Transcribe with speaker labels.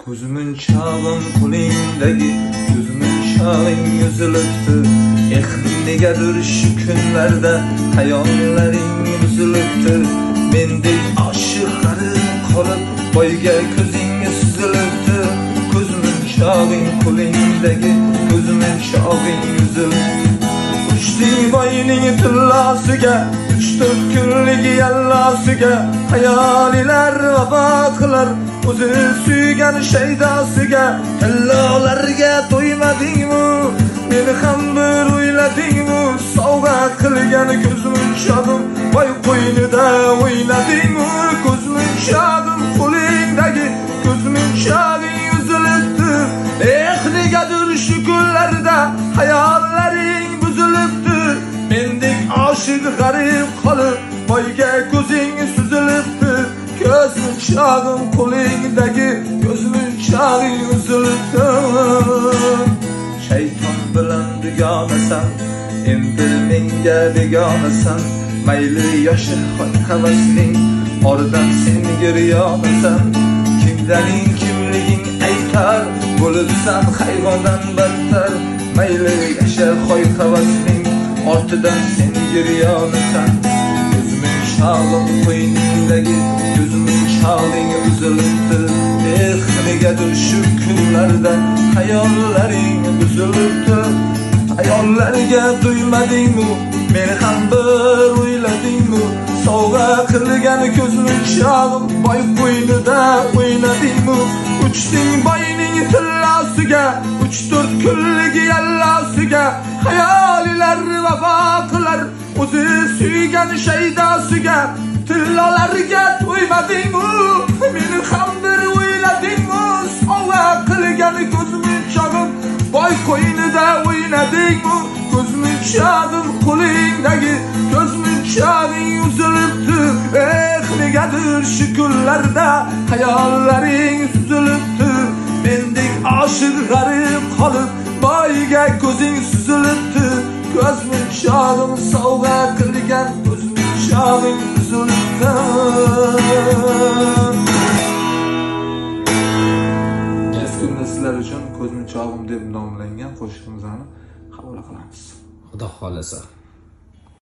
Speaker 1: Ko'zimning chog'im qo'lingdagi, ko'zimning chog'ing uzilibdi. Negadir shu kunlarda hayollaring buzilibdi. Mendek oshiq g'arib qolib, boyga ko'zing suzilibdi. Ko'zimning chog'ing qo'lingdagi, ko'zimning chog'ing uzilibdi. Uchding boyning tillosiga, 3-4 kunlik yallosiga, hayolilar vafo qilar o'zi suygan shaydosiga. Tillolarga to'ymadingmi? Meni ham bir o'yladingmi? Sovg'a qilgan ko'zimning chog'im voy qo'ynida o'ynadingmi? Ko'zimning chog'im qo'lingdagi, ko'zimning chog'ing uzilibdi. Negadir shu kunlarda hayollaring buzilibdi. Mendek oshiq g'arib qolib, boyga ko'zing suzilibdi. Ko'zimning chog'im qo'lingdagi, ko'zimning chog'ing uzilibdi. Shayton bilan dugonasan, endi menga begonasan. Mayli yoshi havasning ordan sen giryonasan. Kimdaning kimliging aytar, bo'libsan hayvondan battar. Mayli yashar hoy havasning ortidan sen giryonasan. Ko'zimning chog'im qo'yningdagi, ko'zimning chog'ing uzilibdi. Negadir shu kunlarda hayollaring buzilibdi. Hayollarga to'ymadingmi? Meni ham bir o'yladingmi? Sovg'a qilgan ko'zimning chog'im boy qo'ynida o'ynadingmi? Uchding boyning tillosiga, 3-4 kunlik yallosiga, hayolilar vafo qilar o'zi suygan shaydosiga. Tillolarga to'ymadingmi? Meni ham bir o'yladingmi? Sovg'a qilgan ko'zimning chog'im boy qo'ynida o'ynadingmi? Ko'zimning chog'im qo'lingdagi, ko'zimning chog'ing uzilibdi. Negadir shu kunlarda hayollaring suzilibdi. Mendek oshiq g'arib qolib, boyga ko'zing suzilibdi. Ko'zimning chog'im sovg'a qilgan, ko'zimning chog'ing uzilibdi. Eski sizlar uchun ko'zimning chog'im deb nomlangan qo'shiqimizni qabul qilamiz.
Speaker 2: Xudo xolasa.